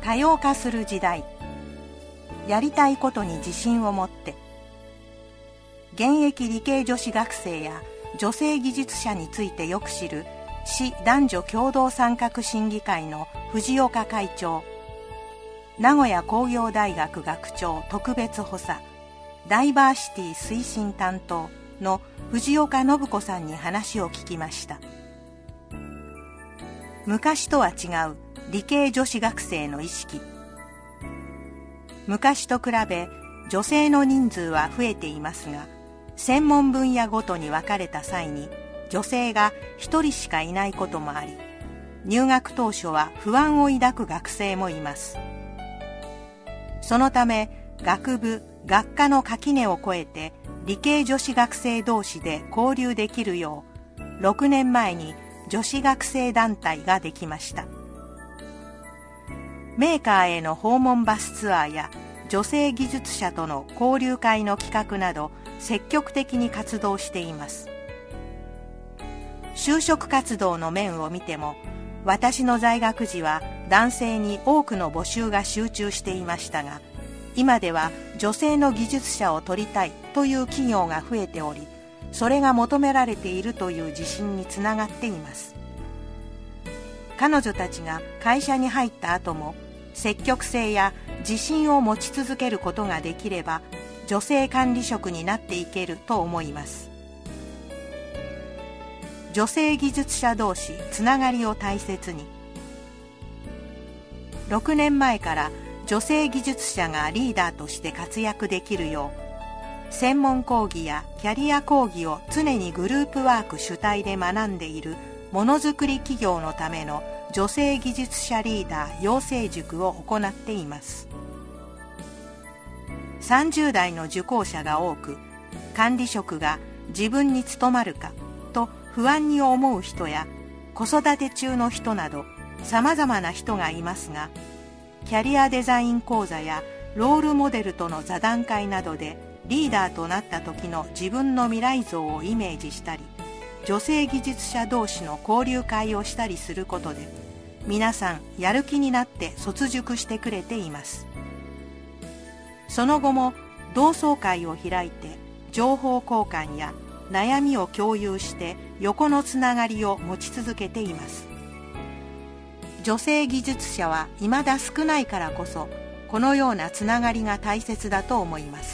多様化する時代、やりたいことに自信を持って。現役理系女子学生や女性技術者についてよく知る市男女共同参画審議会の藤岡会長、名古屋工業大学学長特別補佐ダイバーシティ推進担当の藤岡信子さんに話を聞きました。昔とは違う理系女子学生の意識。昔と比べ女性の人数は増えていますが、専門分野ごとに分かれた際に女性が一人しかいないこともあり、入学当初は不安を抱く学生もいます。そのため学部学科の垣根を越えて理系女子学生同士で交流できるよう、6年前に女子学生団体ができました。メーカーへの訪問バスツアーや女性技術者との交流会の企画など積極的に活動しています。就職活動の面を見ても、私の在学時は男性に多くの募集が集中していましたが、今では女性の技術者を取りたいという企業が増えており、それが求められているという自信につながっています。彼女たちが会社に入った後も積極性や自信を持ち続けることができれば、女性管理職になっていけると思います。女性技術者同士つながりを大切に。6年前から女性技術者がリーダーとして活躍できるよう、専門講義やキャリア講義を常にグループワーク主体で学んでいるものづくり企業のための女性技術者リーダー養成塾を行っています。30代の受講者が多く、管理職が自分に務まるかと不安に思う人や子育て中の人など様々な人がいますが、キャリアデザイン講座やロールモデルとの座談会などでリーダーとなった時の自分の未来像をイメージしたり、女性技術者同士の交流会をしたりすることで、皆さんやる気になって卒塾してくれています。その後も同窓会を開いて情報交換や悩みを共有して横のつながりを持ち続けています。女性技術者は未だ少ないからこそ、このようなつながりが大切だと思います。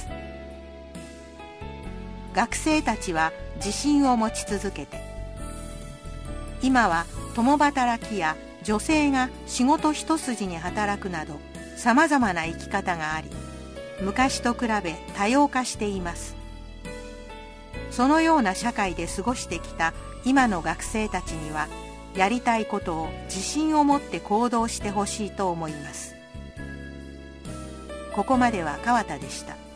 学生たちは自信を持ち続けて。今は共働きや女性が仕事一筋に働くなど様々な生き方があり、昔と比べ多様化しています。そのような社会で過ごしてきた今の学生たちには、やりたいことを自信を持って行動してほしいと思います。ここまでは川田でした。